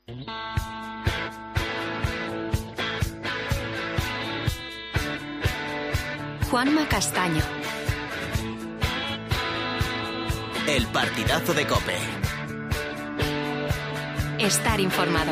Juanma Castaño. El partidazo de COPE. Estar informado.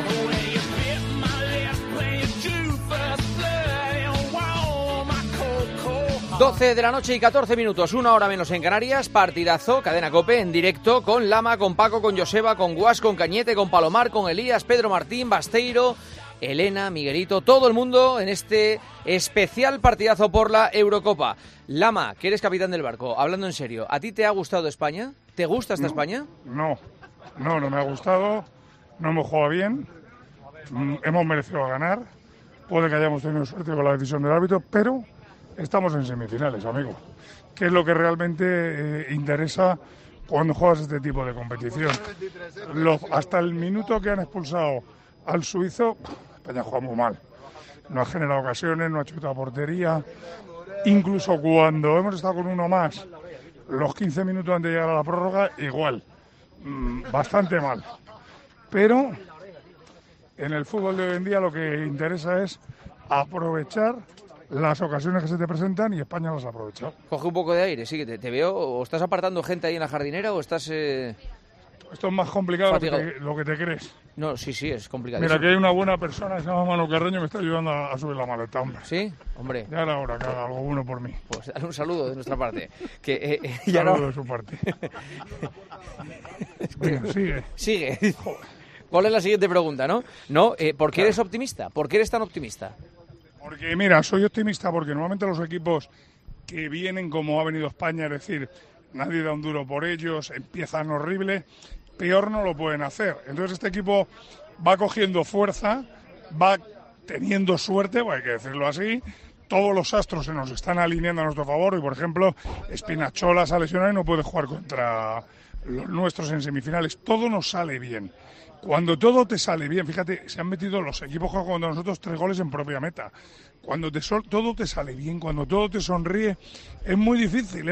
12 de la noche y 14 minutos, 1 hora menos en Canarias, partidazo, cadena COPE, en directo, con Lama, con Paco, con Joseba, con Guas, con Cañete, con Palomar, con Elías, Pedro Martín, Basteiro, Elena, Miguelito, todo el mundo en este especial partidazo por la Eurocopa. Lama, que eres capitán del barco, hablando en serio, ¿a ti te ha gustado España? ¿Te gusta esta España? No me ha gustado, no hemos jugado bien, hemos merecido ganar, puede que hayamos tenido suerte con la decisión del árbitro, pero estamos en semifinales, amigo, que es lo que realmente interesa cuando juegas este tipo de competición. Hasta el minuto que han expulsado al suizo, España juega muy mal, no ha generado ocasiones, no ha chutado a portería, incluso cuando hemos estado con uno más, los 15 minutos antes de llegar a la prórroga, igual, bastante mal, pero en el fútbol de hoy en día lo que interesa es aprovechar las ocasiones que se te presentan y España las ha aprovechado. Coge un poco de aire, sí, que te veo, o estás apartando gente ahí en la jardinera o estás... Esto es más complicado lo que te crees. No, sí, es complicado. Mira, que hay una buena persona que se llama Manu Carreño que me está ayudando a subir la maleta, hombre. ¿Sí? Hombre. Ya era hora que haga algo bueno por mí. Pues dale un saludo de nuestra parte. Saludo de su parte. Venga, sigue. ¿Cuál es la siguiente pregunta, no? ¿Por qué eres optimista? ¿Por qué eres tan optimista? Porque, mira, soy optimista porque normalmente los equipos que vienen como ha venido España, es decir, nadie da un duro por ellos, empiezan horrible, peor no lo pueden hacer. Entonces este equipo va cogiendo fuerza, va teniendo suerte, hay que decirlo así, todos los astros se nos están alineando a nuestro favor y, por ejemplo, Spinazzola se ha lesionado y no puede jugar contra los nuestros en semifinales. Todo nos sale bien. Cuando todo te sale bien, fíjate, se han metido los equipos que juegan contra nosotros 3 goles en propia meta. Cuando todo te sale bien, cuando todo te sonríe, es muy difícil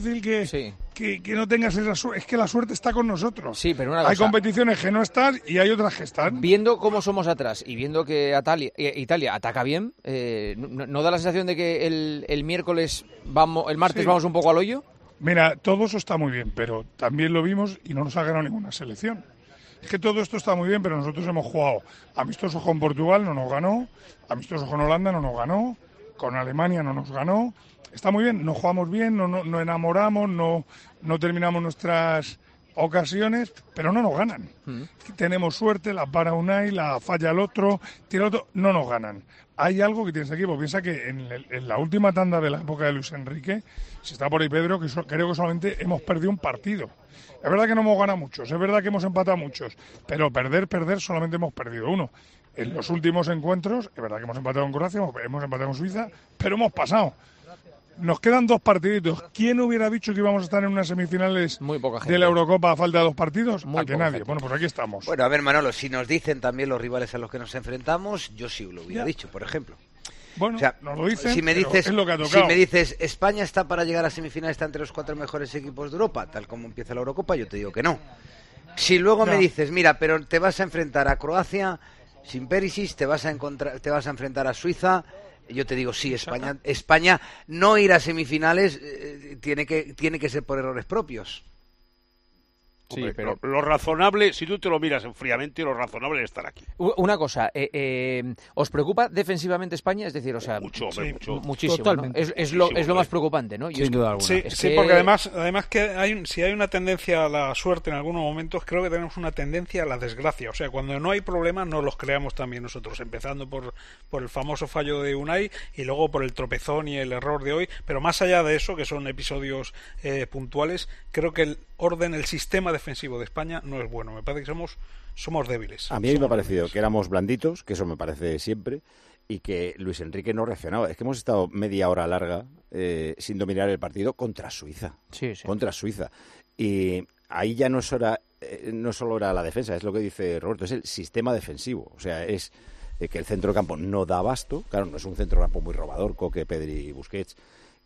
que no tengas esa suerte. Es que la suerte está con nosotros. Sí, pero una cosa, hay competiciones que no están y hay otras que están. Viendo cómo somos atrás y viendo que Italia ataca bien, ¿no da la sensación de que el martes vamos un poco al hoyo? Mira, todo eso está muy bien, pero también lo vimos y no nos ha ganado ninguna selección. Es que todo esto está muy bien, pero nosotros hemos jugado amistosos con Portugal, no nos ganó, amistosos con Holanda, no nos ganó, con Alemania no nos ganó. Está muy bien, no jugamos bien, no enamoramos, no terminamos nuestras ocasiones, pero no nos ganan. Tenemos suerte, la para Unai, la falla el otro, tira el otro, no nos ganan. Hay algo que tiene este equipo. Piensa que en la última tanda de la época de Luis Enrique, si está por ahí Pedro, creo que solamente hemos perdido un partido. Es verdad que no hemos ganado muchos, es verdad que hemos empatado muchos, pero perder, solamente hemos perdido uno. En los últimos encuentros, es verdad que hemos empatado en Croacia, hemos empatado en Suiza, pero hemos pasado. Nos quedan 2 partiditos. ¿Quién hubiera dicho que íbamos a estar en unas semifinales de la Eurocopa a falta de 2 partidos? A que nadie. Bueno, pues aquí estamos. Bueno, a ver, Manolo, si nos dicen también los rivales a los que nos enfrentamos, yo sí lo hubiera dicho, por ejemplo. Bueno, o sea, nos lo dicen, si me dices, es lo que ha tocado. Si me dices, España está para llegar a semifinales, está entre los 4 mejores equipos de Europa, tal como empieza la Eurocopa, yo te digo que no. Si luego me dices, mira, pero te vas a enfrentar a Croacia sin Perisic, te vas a enfrentar a Suiza, yo te digo, sí, España no ir a semifinales tiene que ser por errores propios. Sí, pero lo razonable, si tú te lo miras fríamente, lo razonable es estar aquí. Una cosa, ¿os preocupa defensivamente España? Es decir, o sea, muchísimo, ¿no? Es lo más preocupante, ¿no? Sin duda alguna. Sí, porque además que si hay una tendencia a la suerte en algunos momentos, creo que tenemos una tendencia a la desgracia. O sea, cuando no hay problemas, nos los creamos también nosotros, empezando por el famoso fallo de Unai y luego por el tropezón y el error de hoy. Pero más allá de eso, que son episodios puntuales, creo que el sistema defensivo de España no es bueno. Me parece que somos débiles. A mí me ha parecido que éramos blanditos, que eso me parece siempre, y que Luis Enrique no reaccionaba. Es que hemos estado media hora larga sin dominar el partido contra Suiza. Sí. Contra Suiza. Y ahí ya no solo era la defensa, es lo que dice Roberto, es el sistema defensivo. O sea, es que el centro de campo no da abasto. Claro, no es un centro de campo muy robador, Coque, Pedri y Busquets,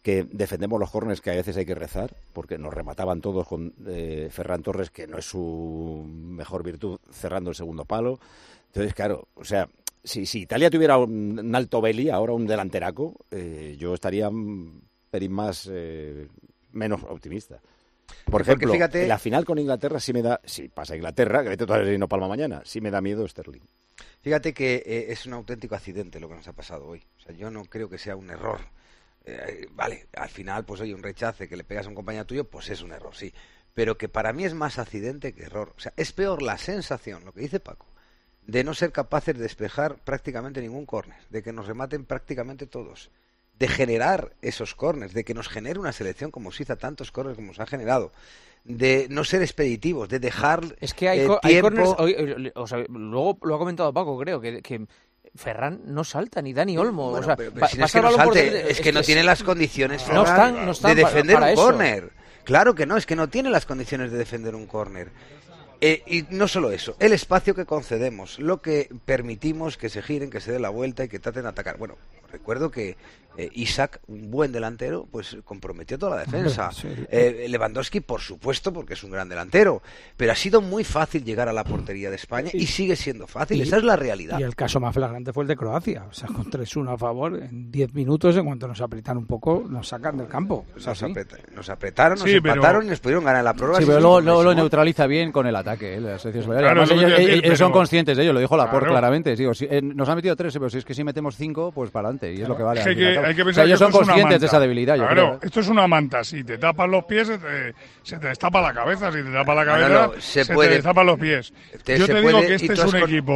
que defendemos los córners, que a veces hay que rezar, porque nos remataban todos con Ferran Torres, que no es su mejor virtud, cerrando el segundo palo. Entonces, claro, o sea, si Italia tuviera un Alto Belli, ahora un delanteraco, yo estaría un pelín más menos optimista. Por ejemplo, fíjate, la final con Inglaterra sí me da, si pasa Inglaterra, que vete todavía y no palma mañana, sí me da miedo Sterling. Fíjate que es un auténtico accidente lo que nos ha pasado hoy. O sea, yo no creo que sea un error. Vale, al final, pues oye, un rechace que le pegas a un compañero tuyo, pues es un error, sí. Pero que para mí es más accidente que error. O sea, es peor la sensación, lo que dice Paco, de no ser capaces de despejar prácticamente ningún córner, de que nos rematen prácticamente todos, de generar esos córners, de que nos genere una selección como Suiza, tantos córners como nos ha generado, de no ser expeditivos, de dejar es que hay córners, o sea, luego lo ha comentado Paco, creo, que Ferran no salta, ni Dani Olmo. Bueno, o sea, pero si no es que no salte, es que no tiene las condiciones Ferran, no están de defender para un eso. córner. Claro que no, es que no tiene las condiciones de defender un córner. Y no solo eso, el espacio que concedemos, lo que permitimos que se giren, que se dé la vuelta y que traten de atacar. Bueno, recuerdo que Isaac, un buen delantero, pues comprometió toda la defensa. Sí. Lewandowski, por supuesto, porque es un gran delantero, pero ha sido muy fácil llegar a la portería de España y sigue siendo fácil, esa es la realidad. Y el caso más flagrante fue el de Croacia, o sea, con 3-1 a favor, en 10 minutos, en cuanto nos apretan un poco, nos sacan del campo. O sea, nos apretaron, nos empataron y nos pudieron ganar en la prórroga. Sí, pero luego lo neutraliza bien con el ataque. Claro, ellos son conscientes de ello, lo dijo Laporte claramente. Digo, nos han metido 3, pero si es que si metemos 5, pues para adelante, y es lo que vale. Hay que pensar ellos son conscientes de esa debilidad. Claro, yo creo. Esto es una manta. Si te tapas los pies, se te destapa la cabeza. Si te tapas la cabeza, se te destapan los pies. Yo te digo que este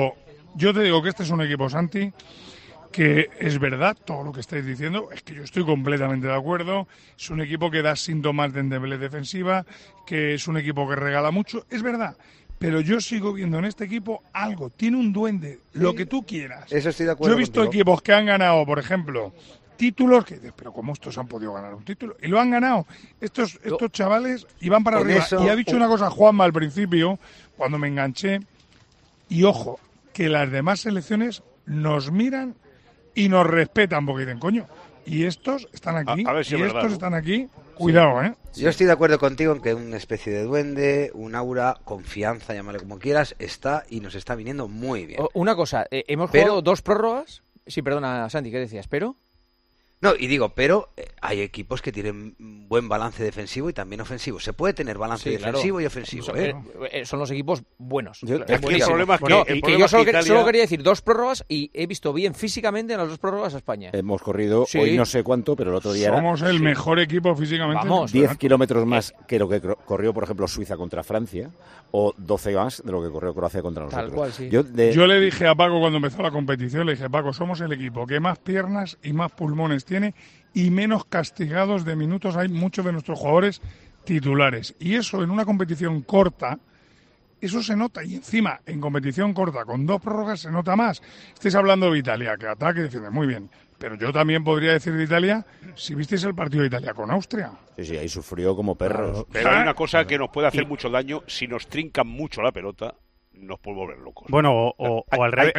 es un equipo, Santi, que es verdad todo lo que estáis diciendo, es que yo estoy completamente de acuerdo. Es un equipo que da síntomas de endeblez defensiva, que es un equipo que regala mucho, es verdad. Pero yo sigo viendo en este equipo algo, tiene un duende, lo que tú quieras. Eso estoy de acuerdo. Yo he visto equipos que han ganado, por ejemplo, títulos, que pero ¿cómo estos han podido ganar un título? Y lo han ganado. Estos chavales iban para arriba. Y ha dicho una cosa Juanma al principio, cuando me enganché, y ojo, que las demás selecciones nos miran y nos respetan, porque dicen, coño, y estos están aquí, a ver si y verdad, estos están aquí. Cuidado, Yo estoy de acuerdo contigo en que una especie de duende, un aura, confianza, llámale como quieras, está y nos está viniendo muy bien. Una cosa, hemos jugado 2 prórrogas. Sí, perdona, Santi, ¿qué decías? ¿Pero? No, y digo, pero hay equipos que tienen buen balance defensivo y también ofensivo. Se puede tener balance defensivo y ofensivo. Son los equipos buenos. El problema es que, yo solo quería decir 2 prórrogas y he visto bien físicamente en las 2 prórrogas a España. Hemos corrido hoy no sé cuánto, pero el otro día somos el mejor equipo físicamente. Vamos, 10 kilómetros más que lo que corrió, por ejemplo, Suiza contra Francia, o 12 más de lo que corrió Croacia contra nosotros. Tal cual, sí. Yo le dije a Paco cuando empezó la competición, le dije, Paco, somos el equipo que más piernas y más pulmones tiene y menos castigados de minutos hay muchos de nuestros jugadores titulares. Y eso en una competición corta, eso se nota. Y encima, en competición corta, con 2 prórrogas, se nota más. Estáis hablando de Italia, que ataque y defiende muy bien. Pero yo también podría decir de Italia, si visteis el partido de Italia con Austria. Sí, ahí sufrió como perros. Pero hay una cosa que nos puede hacer mucho daño, si nos trincan mucho la pelota, nos puede volver locos. Bueno, o al revés,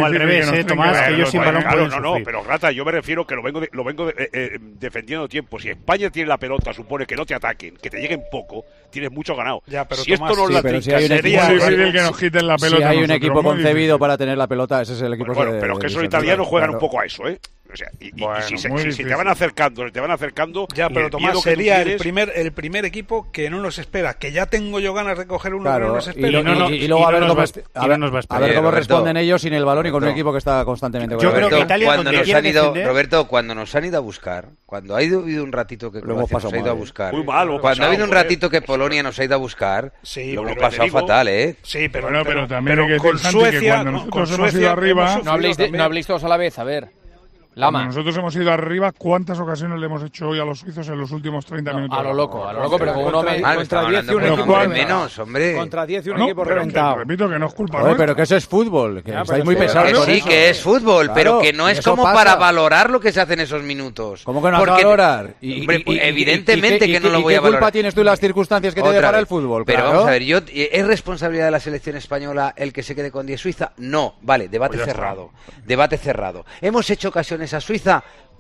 Tomás, que ellos sin balón pueden sufrir. No, pero Rata, yo me refiero que lo vengo defendiendo tiempo. Si España tiene la pelota, supone que no te ataquen, que te lleguen poco, tienes mucho ganado. Ya, pero si Tomás, esto no la trinca, sería difícil que nos quiten la pelota. Si hay un equipo concebido para tener la pelota, ese es el equipo. Bueno, pero es que esos italianos juegan un poco a eso, O sea, y si te van acercando, Ya, pero Tomás, sería el primer equipo que no nos espera, que ya tengo yo ganas de coger uno que no nos espera. Y luego a ver cómo responden ellos sin el balón y con un equipo que está constantemente yo creo que Italia Roberto, cuando nos han ido a buscar, cuando ha habido un ratito que Croacia nos ha ido a buscar, cuando ha habido un ratito que Polonia nos ha ido a buscar, lo hemos pasado fatal, Sí, pero también con Suecia, cuando nosotros hemos ido arriba, no habléis todos a la vez, a ver. Lama. Nosotros hemos ido arriba, ¿cuántas ocasiones le hemos hecho hoy a los suizos en los últimos 30 minutos? A lo loco, pero con uno contra 10 y un equipo menos, hombre. Contra 10 y un equipo reventado. Repito que no es culpa nuestra. Pero que eso es fútbol, que estáis muy pesados. Que sí, que es fútbol, pero que no es como para valorar lo que se hace en esos minutos. ¿Cómo que no vas a valorar? Evidentemente que no lo voy a valorar. ¿Qué culpa tienes tú en las circunstancias que te depara el fútbol? Pero vamos a ver, ¿es responsabilidad de la selección española el que se quede con 10 Suiza? No, vale, debate cerrado. Hemos hecho ocasiones a Suiza.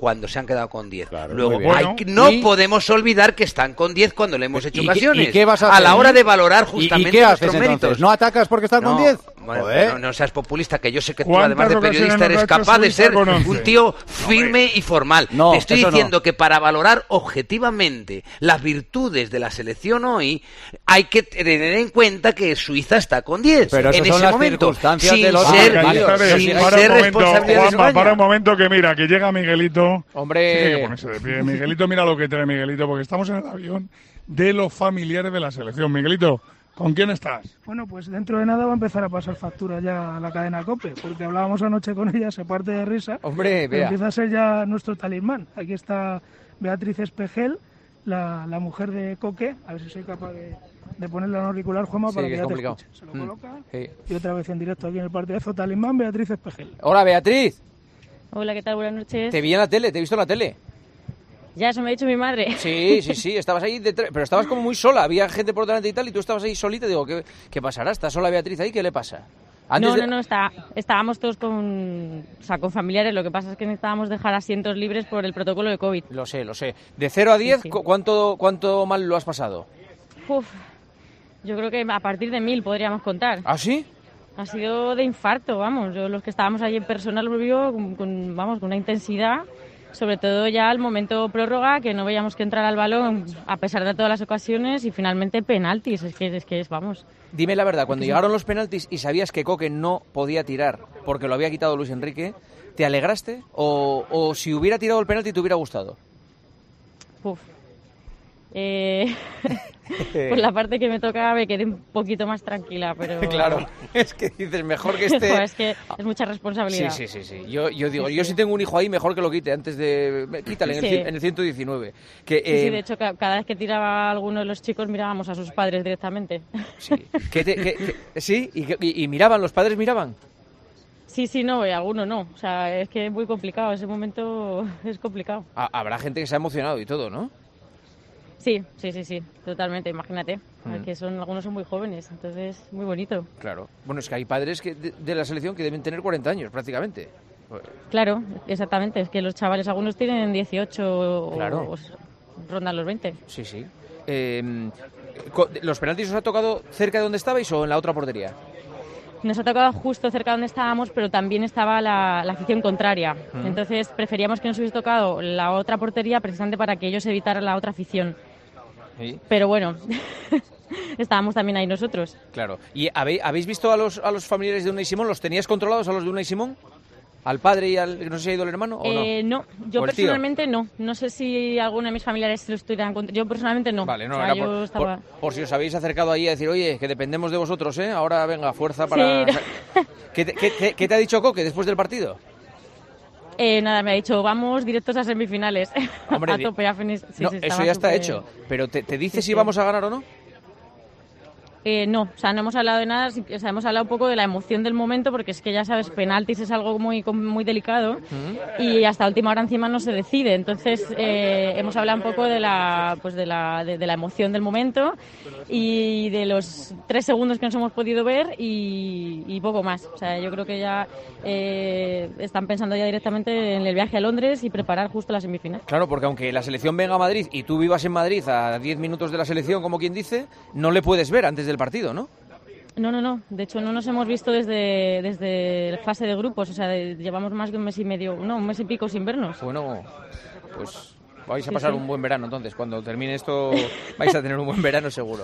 cuando se han quedado con 10. Claro, Luego, bueno, no podemos olvidar que están con 10 cuando le hemos hecho ocasiones. ¿Y qué vas a hacer? A la hora de valorar justamente ¿Y qué haces nuestros entonces? méritos. ¿No atacas porque están con 10? Bueno, no seas populista, que yo sé que tú, además de periodista, eres capaz de ser un tío firme y formal. Te estoy diciendo que para valorar objetivamente las virtudes de la selección hoy, hay que tener en cuenta que Suiza está con 10. Pero en son ese las momento, circunstancias sin de los ser responsabilidad de España. Para un momento que mira, que llega Miguelito. Hombre. Tiene que ponerse de pie. Miguelito, mira lo que trae Miguelito, porque estamos en el avión de los familiares de la selección. Miguelito, ¿con quién estás? Bueno, pues dentro de nada va a empezar a pasar factura ya a la cadena COPE, porque hablábamos anoche con ella, se parte de risa. Hombre, vea. Empieza a ser ya nuestro talismán. Aquí está Beatriz Espejel, la mujer de Coque. A ver si soy capaz de ponerle en auricular, Juanma, para que ya te escuche. Se lo coloca. Y otra vez en directo aquí en el partidazo, talismán, Beatriz Espejel. Hola, Beatriz. Hola, ¿qué tal? Buenas noches. Te vi en la tele, te he visto en la tele. Ya, eso me ha dicho mi madre. Sí, estabas ahí detrás, pero estabas como muy sola, había gente por delante y tal, y tú estabas ahí solita, digo, ¿qué pasará? ¿Está sola Beatriz ahí? ¿Qué le pasa? No, estábamos todos con familiares, lo que pasa es que necesitábamos dejar asientos libres por el protocolo de COVID. Lo sé. De 0 a 10, sí. ¿Cuánto mal lo has pasado? Yo creo que a partir de 1000 podríamos contar. ¿Ah, sí? Ha sido de infarto, vamos. Los que estábamos allí en persona lo vivo con una intensidad. Sobre todo ya al momento prórroga, que no veíamos que entrar al balón a pesar de todas las ocasiones, y finalmente penaltis, es que vamos. Dime la verdad, cuando llegaron los penaltis y sabías que Coque no podía tirar porque lo había quitado Luis Enrique, ¿te alegraste? ¿O si hubiera tirado el penalti te hubiera gustado? Por la parte que me toca me quedé un poquito más tranquila, pero... Claro, es que dices, mejor que esté... Es que es mucha responsabilidad. Sí. Yo digo, yo si tengo un hijo ahí, mejor que lo quite antes de... Quítale en el 119. Sí, de hecho, cada vez que tiraba alguno de los chicos mirábamos a sus padres directamente. Sí, ¿sí? ¿Y miraban? ¿Los padres miraban? Sí, no, alguno no. O sea, es que es muy complicado, ese momento es complicado. Habrá gente que se ha emocionado y todo, ¿no? Sí, totalmente, imagínate, que algunos son muy jóvenes, entonces muy bonito. Claro, bueno, es que hay padres de la selección que deben tener 40 años prácticamente. Claro, exactamente, es que los chavales algunos tienen 18 claro. o rondan los 20. Sí. ¿Los penaltis os ha tocado cerca de donde estabais o en la otra portería? Nos ha tocado justo cerca de donde estábamos, pero también estaba la afición contraria. Entonces preferíamos que nos hubiese tocado la otra portería precisamente para que ellos evitaran la otra afición. ¿Sí? Pero bueno, estábamos también ahí nosotros. Claro. ¿Y habéis visto a los familiares de Unai Simón? ¿Los tenías controlados a los de Unai Simón? ¿Al padre y al... no sé si ha ido el hermano o no? No, yo personalmente no. No sé si alguno de mis familiares se lo estuvieran controlando. Yo personalmente no. Vale, no, o sea, era por si os habéis acercado ahí a decir, oye, que dependemos de vosotros, ¿eh? Ahora venga, fuerza para... Sí. ¿Qué te ha dicho Coque después del partido? Nada, me ha dicho, vamos directos a semifinales. Hombre, a tope, a finis. Sí, eso ya está hecho. Pero ¿te dice si vamos a ganar o no? No, o sea, no hemos hablado de nada, o sea, hemos hablado un poco de la emoción del momento, porque es que ya sabes, penaltis es algo muy delicado y hasta última hora encima no se decide. Entonces hemos hablado un poco de la emoción del momento y de los 3 segundos que nos hemos podido ver y poco más. O sea, yo creo que ya están pensando ya directamente en el viaje a Londres y preparar justo la semifinal. Claro, porque aunque la selección venga a Madrid y tú vivas en Madrid a 10 minutos de la selección, como quien dice, no le puedes ver antes del partido, ¿no? No. De hecho, no nos hemos visto desde la fase de grupos. O sea, llevamos más de un mes y medio, un mes y pico sin vernos. Bueno, pues vais a pasar un buen verano, entonces. Cuando termine esto vais a tener un buen verano seguro.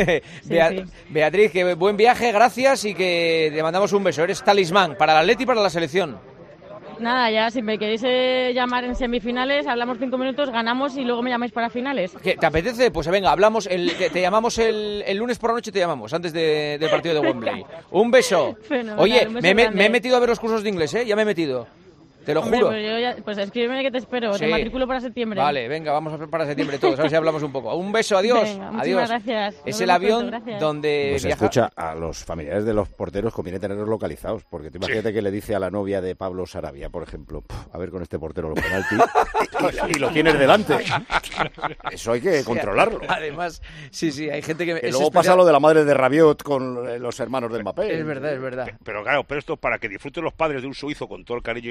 Beatriz, que buen viaje, gracias y que te mandamos un beso. Eres talismán para el Atleti y para la selección. Nada, ya si me queréis llamar en semifinales, hablamos 5 minutos, ganamos y luego me llamáis para finales. ¿Qué, ¿Te apetece? Pues venga, hablamos, te llamamos el lunes por la noche, te llamamos, antes del partido de Wembley. Un beso. Fenomenal, oye, un beso me he metido a ver los cursos de inglés, ¿eh? Ya me he metido. Te lo juro. Pues escríbeme que te espero, sí. Te matriculo para septiembre. Vale, venga, vamos para septiembre todos, a ver si hablamos un poco. Un beso, adiós. Venga, adiós. Muchísimas gracias. Es el avión donde pues viaja... escucha, a los familiares de los porteros conviene tenerlos localizados, porque tú imagínate que le dice a la novia de Pablo Sarabia, por ejemplo, a ver con este portero los penaltis, y lo tienes delante. Eso hay que controlarlo. Además, sí, hay gente que... luego pasa lo de la madre de Rabiot con los hermanos del Mbappé. Es verdad. Pero claro, esto es para que disfruten los padres de un suizo con todo el cariño y el respeto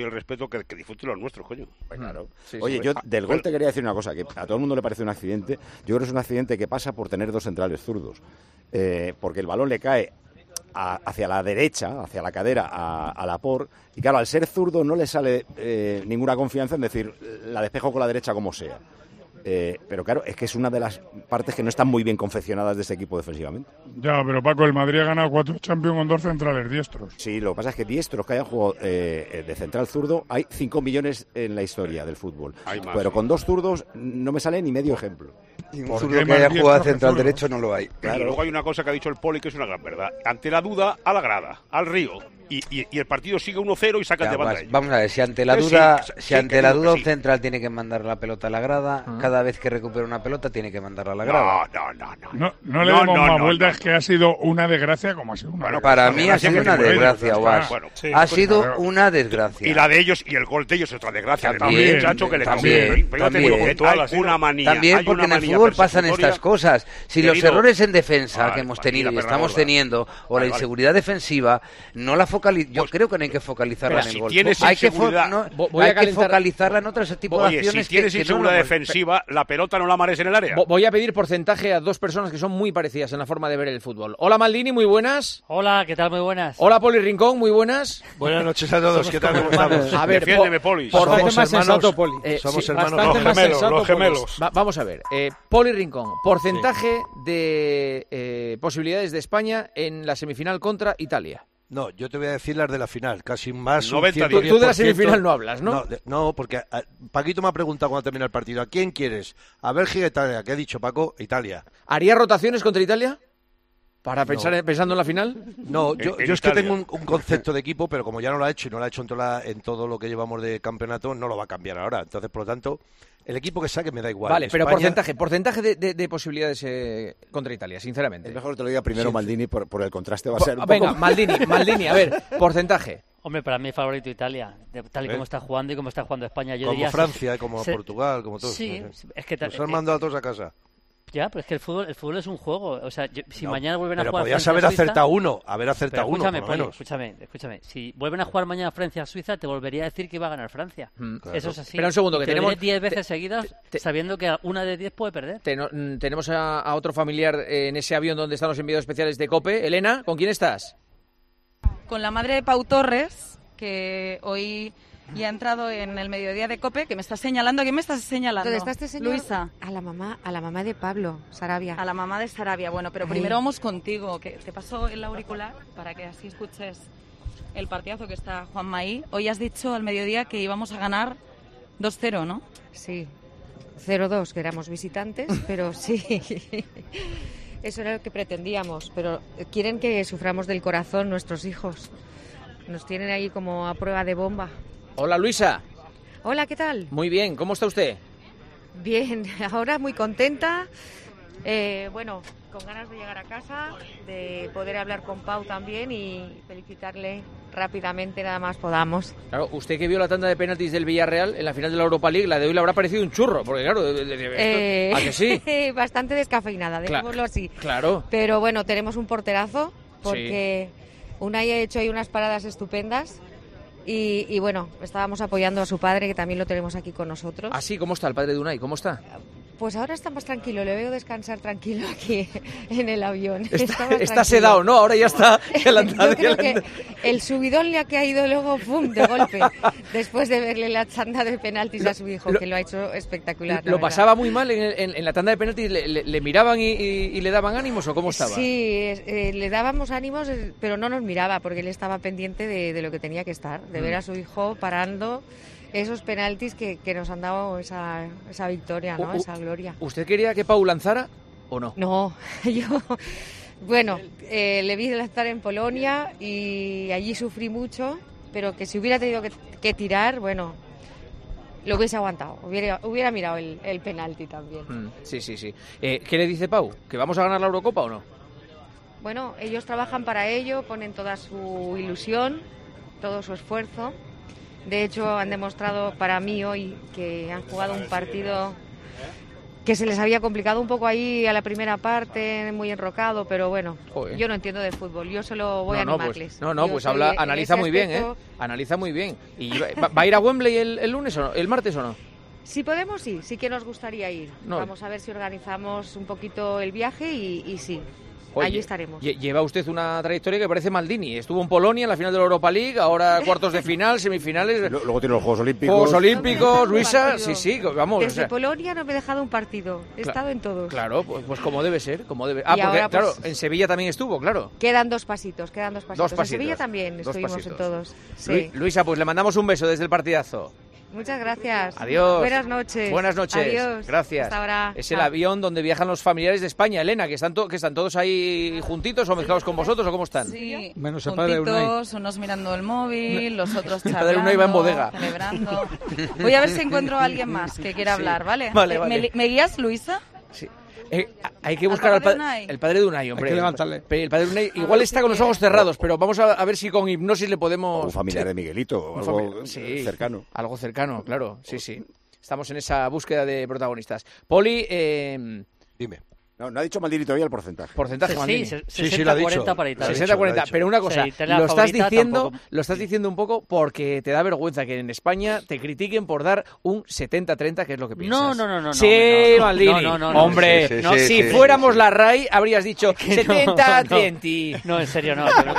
que disfruten los nuestros, coño. Pues claro. Oye, yo del gol te quería decir una cosa, que a todo el mundo le parece un accidente. Yo creo que es un accidente que pasa por tener dos centrales zurdos. Porque el balón le cae hacia la derecha, hacia la cadera a Laporte, y claro, al ser zurdo no le sale ninguna confianza en decir, la despejo con la derecha como sea. Pero claro, es que es una de las partes que no están muy bien confeccionadas de este equipo defensivamente. Ya, pero Paco, el Madrid ha ganado 4 Champions con 2 centrales diestros. Sí, lo que pasa es que diestros que hayan jugado de central zurdo hay 5 millones en la historia del fútbol. Pero con 2 zurdos no me sale ni medio ejemplo. Y un zurdo que haya jugado central derecho no lo hay. Claro. Y luego hay una cosa que ha dicho el Poli que es una gran verdad. Ante la duda, a la grada, al río. Y el partido sigue 1-0 y sacan de banda. Vamos a ver, si ante la duda, un central tiene que mandar la pelota a la grada, cada vez que recupera una pelota tiene que mandarla a la grada. No le demos más vueltas, que ha sido una desgracia como ha sido una desgracia. Para mí ha sido una desgracia, Guas. Ha sido una desgracia. Y la de ellos, y el gol de ellos es otra desgracia. También, muchacho que le también, hay una manía. También porque en el fútbol pasan estas cosas. Si los errores en defensa que hemos tenido y estamos teniendo, o la inseguridad defensiva, no la focalizamos. Yo creo que no hay que focalizarla en el gol. Hay que focalizarla en otro tipo de acciones. Si tienes inseguridad defensiva, la pelota no la mares en el área. Voy a pedir porcentaje a 2 personas que son muy parecidas en la forma de ver el fútbol. Hola Maldini, muy buenas. Hola, ¿qué tal? Muy buenas. Hola Poli Rincón, muy buenas. Buenas noches a todos, ¿qué tal? ¿Cómo estamos? A ver, defiéndeme, Poli. Somos hermanos, somos hermanos, los gemelos. Vamos a ver, Poli Rincón, porcentaje de posibilidades de España en la semifinal contra Italia. No, yo te voy a decir las de la final, casi más 90-10%. Tú de la semifinal no hablas, ¿no? No, porque Paquito me ha preguntado cuando termina el partido, ¿a quién quieres? ¿A Bélgica o Italia? ¿Qué ha dicho Paco? Italia. ¿Haría rotaciones contra Italia? ¿Para pensando en la final? No, yo es que tengo un concepto de equipo, pero como ya no lo ha hecho y no lo ha hecho en todo lo que llevamos de campeonato, no lo va a cambiar ahora. Entonces, por lo tanto, el equipo que saque me da igual. Vale, pero porcentaje de posibilidades contra Italia, sinceramente. Es mejor que te lo diga primero Maldini, por el contraste va a ser un venga, poco... Maldini, a ver, porcentaje. Hombre, para mí favorito Italia, tal y como está jugando y como está jugando España. Yo como diría, Francia, como Portugal, como todos. Sí, es que nos han mandado a todos a casa. Ya, pero es que el fútbol es un juego. O sea, si mañana vuelven a jugar. Pero podías haber acertado uno, por lo menos. Escúchame. Si vuelven a jugar mañana Francia-Suiza, te volvería a decir que iba a ganar Francia. Claro. Eso es así. Pero un segundo, que tenemos 10 veces seguidas, sabiendo que una de 10 puede perder. Tenemos a otro familiar en ese avión donde están los enviados especiales de COPE. Elena, ¿con quién estás? Con la madre de Pau Torres, que hoy y ha entrado en el mediodía de COPE, que me está señalando. ¿Quién me estás señalando? ¿Dónde está este señor? Luisa. A la mamá de Pablo Sarabia. A la mamá de Sarabia. Bueno, pero primero vamos contigo, que te paso el auricular para que así escuches el partidazo que está Juanma ahí. Hoy has dicho al mediodía que íbamos a ganar 2-0, ¿no? Sí, 0-2, que éramos visitantes, pero sí. Eso era lo que pretendíamos, pero quieren que suframos del corazón nuestros hijos. Nos tienen ahí como a prueba de bomba. Hola, Luisa. Hola, ¿qué tal? Muy bien, ¿cómo está usted? Bien, ahora muy contenta. Bueno, con ganas de llegar a casa, de poder hablar con Pau también y felicitarle rápidamente, nada más podamos. Claro, usted que vio la tanda de penaltis del Villarreal en la final de la Europa League, la de hoy le habrá parecido un churro, porque claro, ¿a que sí? Bastante descafeinada, dejémoslo así. Claro. Pero bueno, tenemos un porterazo, porque Unai ha hecho ahí unas paradas estupendas. Y bueno, estábamos apoyando a su padre, que también lo tenemos aquí con nosotros. ¿Ah, sí? ¿Cómo está el padre de Unai? ¿Cómo está? Pues ahora está más tranquilo, le veo descansar tranquilo aquí en el avión. Está sedado, ¿no? Ahora ya está Yo creo que el subidón le ha caído luego, ¡pum!, de golpe, después de verle la tanda de penaltis a su hijo, que lo ha hecho espectacular. ¿Lo pasaba muy mal en la tanda de penaltis? ¿Le miraban y le daban ánimos o cómo estaba? Sí, le dábamos ánimos, pero no nos miraba, porque él estaba pendiente de lo que tenía que estar, de ver a su hijo parando esos penaltis que nos han dado esa victoria, ¿no? Esa gloria. ¿Usted quería que Pau lanzara o no? No, yo... Bueno, le vi lanzar en Polonia y allí sufrí mucho, pero que si hubiera tenido que tirar, bueno, lo hubiese aguantado, hubiera mirado el penalti también. Sí. ¿Qué le dice Pau? ¿Que vamos a ganar la Eurocopa o no? Bueno, ellos trabajan para ello, ponen toda su ilusión, todo su esfuerzo. De hecho, han demostrado para mí hoy que han jugado un partido que se les había complicado un poco ahí a la primera parte, muy enrocado, pero bueno, Joder. yo no entiendo de fútbol, yo solo voy a animarles. Pues analiza muy bien, analiza muy bien. ¿Y va a ir a Wembley el lunes o no? ¿El martes o no? Si podemos, sí que nos gustaría ir. No. Vamos a ver si organizamos un poquito el viaje y sí. Oye, allí estaremos. Lleva usted una trayectoria que parece Maldini. Estuvo en Polonia en la final de la Europa League, ahora cuartos de final, semifinales. Luego tiene los Juegos Olímpicos. Juegos Olímpicos, Luisa, sí, vamos. Desde Polonia no me he dejado un partido, he estado en todos. Claro, pues como debe ser, porque ahora, claro, en Sevilla también estuvo, claro. Quedan dos pasitos. En Sevilla también estuvimos en todos. Sí. Luisa, pues le mandamos un beso desde el partidazo. Muchas gracias. Adiós. Buenas noches. Buenas noches. Adiós. Gracias. Hasta ahora. Es el avión donde viajan los familiares de España, Elena, que están todos ahí juntitos o mezclados con vosotros o cómo están. Sí, menos el padre de Unai. Unos mirando el móvil, los otros El charlando, padre de Unai va en bodega. Celebrando. Voy a ver si encuentro a alguien más que quiera hablar, ¿vale? Vale. ¿Me guías, Luisa? Sí. Hay que buscar al padre de Unai, hombre. Hay que levantarle. El padre de Unai igual está con los ojos cerrados, pero vamos a ver si con hipnosis le podemos... O un familiar de Miguelito, o algo cercano. Algo cercano, claro, sí. Estamos en esa búsqueda de protagonistas. Poli, dime. No ha dicho Maldini todavía el porcentaje. Maldini. Sí, lo ha dicho. 40 para Italia. 60-40, pero una cosa, Sí, lo estás diciendo un poco porque te da vergüenza que en España te critiquen por dar un 70-30, que es lo que piensas. No. Sí, Maldini. No, hombre, si fuéramos la RAI habrías dicho 70-30. No, en serio, no. Yo creo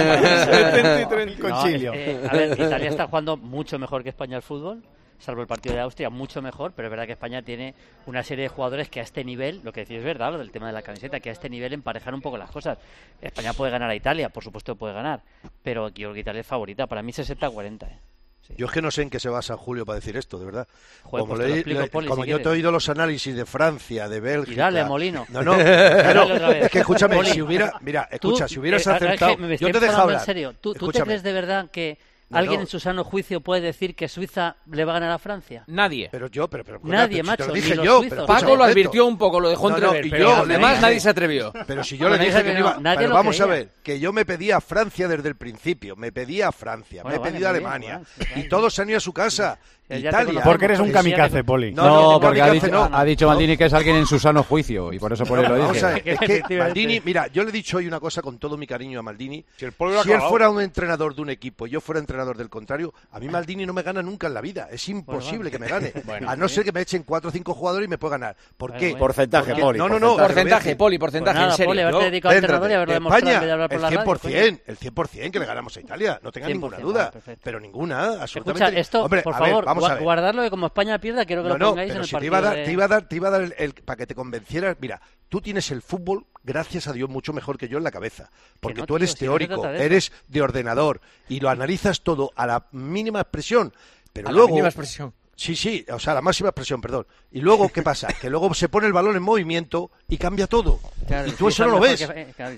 que 70-30 con Chilio. A ver, Italia está jugando mucho mejor que España al fútbol, salvo el partido de Austria, mucho mejor, pero es verdad que España tiene una serie de jugadores que a este nivel, lo que decís es verdad, lo del tema de la camiseta, que a este nivel emparejan un poco las cosas. España puede ganar a Italia, por supuesto puede ganar, pero yo creo que Italia es favorita, para mí 60-40. Sí. Yo es que no sé en qué se basa Julio para decir esto, de verdad. Joder, pues como yo te he oído los análisis de Francia, de Bélgica... Y dale, Molino. No, claro, es que escúchame, si hubieras acertado... Yo te dejo hablar. En serio, ¿tú te crees de verdad que alguien en su sano juicio puede decir que Suiza le va a ganar a Francia? Nadie. Pero nadie, si macho. te lo dije ni yo. Los Paco lo advirtió un poco, lo dejó entrever, pero además nadie se atrevió. Pero si yo le dije que no iba... Pero vamos a ver, que yo me pedía a Francia desde el principio. Me pedía a Francia, me he pedido a Alemania. Y todos se han ido a su casa. Italia. Porque eres un kamikaze, Poli. No, porque ha dicho Maldini que es alguien en su sano juicio y por eso por él lo dice. Es que Maldini, mira, yo le he dicho hoy una cosa con todo mi cariño a Maldini. Si él fuera un entrenador de un equipo y yo fuera entrenador del contrario, a mí Maldini no me gana nunca en la vida. Es imposible que me gane. A no ser que me echen 4 o 5 jugadores y me pueda ganar. ¿Por qué? Porcentaje, Poli. No. Porcentaje, Poli, porcentaje, en serio. Poli, haberte dedicado a entrenador y haberlo demostrado en vez de hablar por la radio. El 100% que le ganamos a Italia. No tenga ninguna duda. Pero ninguna, absolutamente. Escucha, esto, por favor, guardarlo de como España pierda, quiero que lo pongáis en el partido. Te iba a dar para que te convencieras. Mira, tú tienes el fútbol, gracias a Dios, mucho mejor que yo en la cabeza. Porque tú eres teórico, eres de ordenador y lo analizas todo a la mínima expresión. Pero luego... La mínima expresión. Sí, o sea, la máxima expresión, perdón. Y luego, ¿qué pasa? Que luego se pone el balón en movimiento y cambia todo. Claro, y tú eso no lo ves.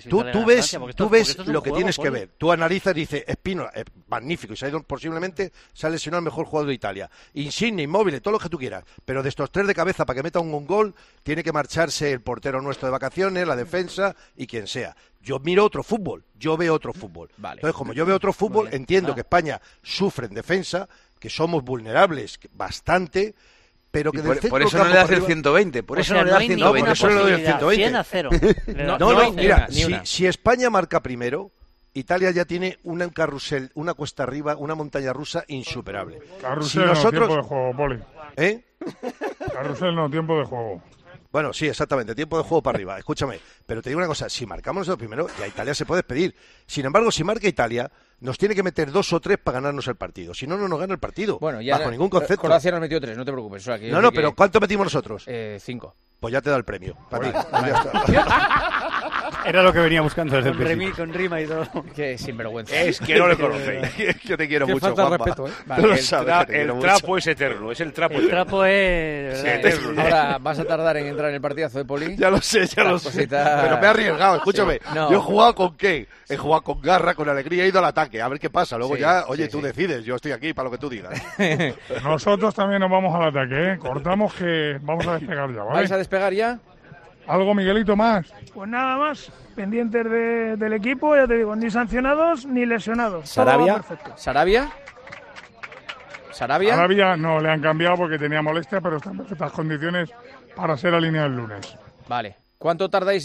Tú ves lo que tienes que ver. Tú analizas y dices, Espino, magnífico, y posiblemente se ha lesionado el mejor jugador de Italia. Insigne, Immobile, todo lo que tú quieras. Pero de estos 3 de cabeza, para que meta un gol, tiene que marcharse el portero nuestro de vacaciones, la defensa y quien sea. Yo miro otro fútbol, yo veo otro fútbol. Vale. Entonces, como yo veo otro fútbol, entiendo que España sufre en defensa, que somos vulnerables bastante, pero que por eso no le das el 120, por eso no le das el 120. Por eso no le doy el 120. 100-0. Mira, si España marca primero, Italia ya tiene un carrusel, una cuesta arriba, una montaña rusa insuperable. Carrusel tiempo de juego, Poli. Carrusel no, tiempo de juego. Bueno, sí, exactamente, tiempo de juego para arriba. Escúchame, pero te digo una cosa, si marcamos nosotros primero, ya Italia se puede despedir. Sin embargo, si marca Italia, nos tiene que meter 2 o 3 para ganarnos el partido. Si no, no nos gana el partido. Bueno, ya bajo ningún concepto. Croacia nos metió 3, no te preocupes. O sea, que pero ¿cuánto metimos nosotros? 5. Pues ya te da el premio. Para ti. Era lo que venía buscando desde el principio. Con rima y todo. Qué sinvergüenza. Es que no le conocéis. Yo te quiero mucho, falta Juanma. respeto, Vale, el trapo es eterno, es el trapo eterno. El trapo es... eterno. Ahora vas a tardar en entrar en el partidazo de Poli. Ya lo sé. Pero me he arriesgado, escúchame. Sí, no. Yo he jugado con qué? He jugado con garra, con alegría, he ido al ataque. A ver qué pasa. Luego tú decides. Yo estoy aquí para lo que tú digas. Nosotros también nos vamos al ataque, ¿eh? Cortamos que vamos a despegar ya, ¿vale? ¿Vais a despegar ya? ¿Algo, Miguelito, más? Pues nada más, pendientes del equipo, ya te digo, ni sancionados ni lesionados. ¿Sarabia? ¿Sarabia? Sarabia no, le han cambiado porque tenía molestia, pero está en perfectas condiciones para ser alineado el lunes. Vale. ¿Cuánto tardáis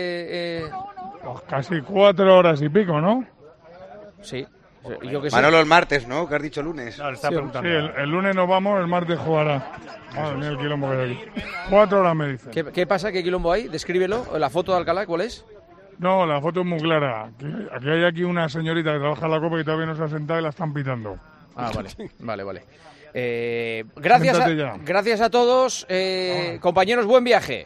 Pues casi 4 horas y pico, ¿no? Sí. Yo que Manolo, el martes, ¿no? Que has dicho lunes. No, sí, el lunes nos vamos, el martes jugará. Madre mía, el quilombo que hay aquí. 4 horas me dicen. ¿Qué pasa? ¿Qué quilombo hay? Descríbelo. ¿La foto de Alcalá cuál es? No, la foto es muy clara. Aquí hay una señorita que trabaja en la Copa y todavía no se ha sentado y la están pitando. Ah, vale. Gracias a todos. Compañeros, buen viaje.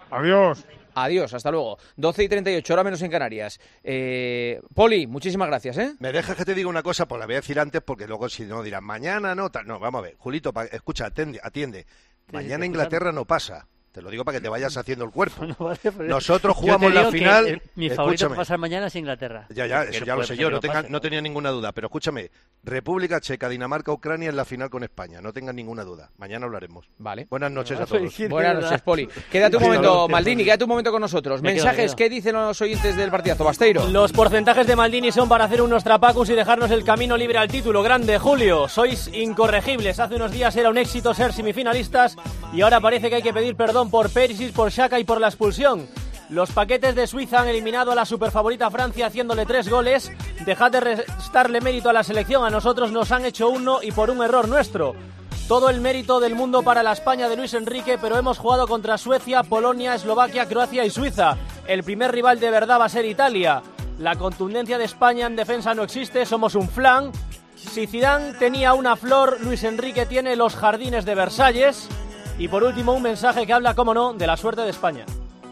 Adiós, hasta luego. 12:38, hora menos en Canarias. Poli, muchísimas gracias, ¿eh? Me dejas que te diga una cosa, pues la voy a decir antes, porque luego si no dirán, mañana no, tal. No, vamos a ver. Julito, escucha, atiende. Mañana Inglaterra no pasa. Te lo digo para que te vayas haciendo el cuerpo. No, vale, nosotros jugamos la final. Mi favorito para pasar mañana es Inglaterra. Eso ya lo sé yo, no tenía ninguna duda. Pero escúchame, República Checa, Dinamarca, Ucrania en la final con España. No tengan ninguna duda. Mañana hablaremos. Vale. Buenas noches a todos. Buenas noches, Poli. Quédate un momento, Maldini, quédate un momento con nosotros. Mensajes, ¿qué dicen los oyentes del partidazo? Basteiro. Los porcentajes de Maldini son para hacer unos trapacos y dejarnos el camino libre al título. Grande, Julio. Sois incorregibles. Hace unos días era un éxito ser semifinalistas y ahora parece que hay que pedir perdón por Perisic, por Xhaka y por la expulsión. Los paquetes de Suiza han eliminado a la superfavorita Francia haciéndole 3 goles. Dejad de restarle mérito a la selección. A nosotros nos han hecho 1 y por un error nuestro. Todo el mérito del mundo para la España de Luis Enrique, pero hemos jugado contra Suecia, Polonia, Eslovaquia, Croacia y Suiza. El primer rival de verdad va a ser Italia. La contundencia de España en defensa no existe, somos un flan. Si Zidane tenía una flor, Luis Enrique tiene los jardines de Versalles. Y por último, un mensaje que habla, cómo no, de la suerte de España.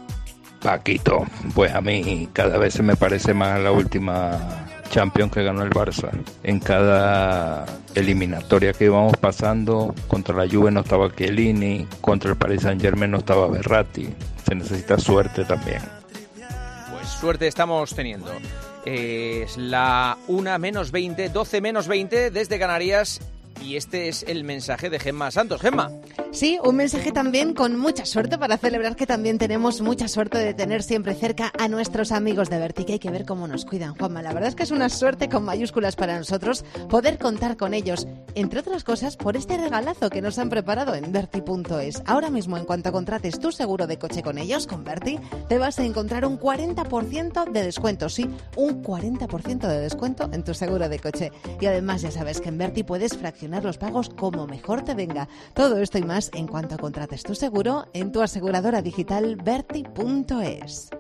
Paquito, pues a mí cada vez se me parece más la última Champions que ganó el Barça. En cada eliminatoria que íbamos pasando, contra la Juve no estaba Chiellini, contra el Paris Saint-Germain no estaba Verratti. Se necesita suerte también. Pues suerte estamos teniendo. Es la 1:20, 12:20 desde Canarias. Y este es el mensaje de Gemma Santos. Gemma. Sí, un mensaje también con mucha suerte para celebrar que también tenemos mucha suerte de tener siempre cerca a nuestros amigos de Berti, que hay que ver cómo nos cuidan, Juanma. La verdad es que es una suerte con mayúsculas para nosotros poder contar con ellos, entre otras cosas por este regalazo que nos han preparado en Berti.es. Ahora mismo, en cuanto contrates tu seguro de coche con ellos, con Berti, te vas a encontrar un 40% de descuento. Sí, un 40% de descuento en tu seguro de coche. Y además ya sabes que en Berti puedes fraccionar los pagos como mejor te venga. Todo esto y más en cuanto contrates tu seguro en tu aseguradora digital Berti.es.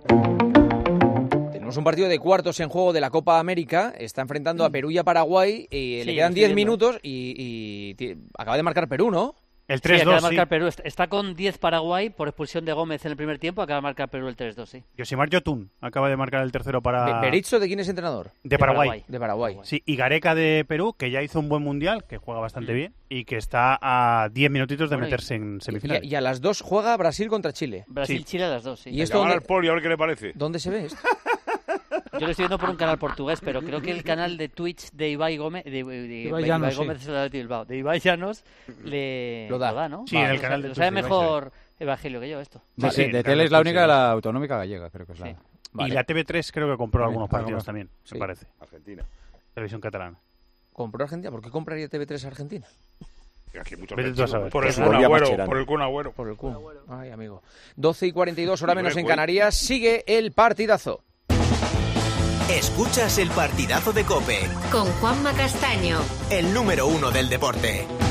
Tenemos un partido de cuartos en juego de la Copa América. Está enfrentando a Perú y a Paraguay. Le quedan 10 minutos y acaba de marcar Perú, ¿no? El 3-2, acaba de marcar Perú. Está con 10 Paraguay por expulsión de Gómez en el primer tiempo. Acaba de marcar Perú el 3-2, sí. Yosimar Yotun acaba de marcar el tercero para... ¿Berizzo de quién es entrenador? De Paraguay. De Paraguay. Sí, y Gareca de Perú, que ya hizo un buen mundial, que juega bastante bien, y que está a 10 minutitos de meterse en semifinales. Y a las 2 juega Brasil contra Chile. Brasil-Chile a las 2, sí. ¿Y esto al Poli, a ver qué le parece? ¿Dónde se ve esto? Yo lo estoy viendo por un canal portugués, pero creo que el canal de Twitch de Ibai Gómez, de Ibai Gómez de Ibai Llanos, lo da, ¿no? Sí, en el canal de Twitch. Lo sabe mejor Evangelio que yo esto. Sí, de tele es la única de la autonómica gallega, creo que es la... Vale. Y la TV3 creo que compró algunos partidos también, me parece. Argentina. Televisión catalana. ¿Compró Argentina? ¿Por qué compraría TV3 Argentina? Por el Kun Agüero. Por el Kun. Ay, amigo. 12:42, hora menos en Canarias. Sigue el partidazo. Escuchas el partidazo de COPE. Con Juanma Castaño. El número 1 del deporte.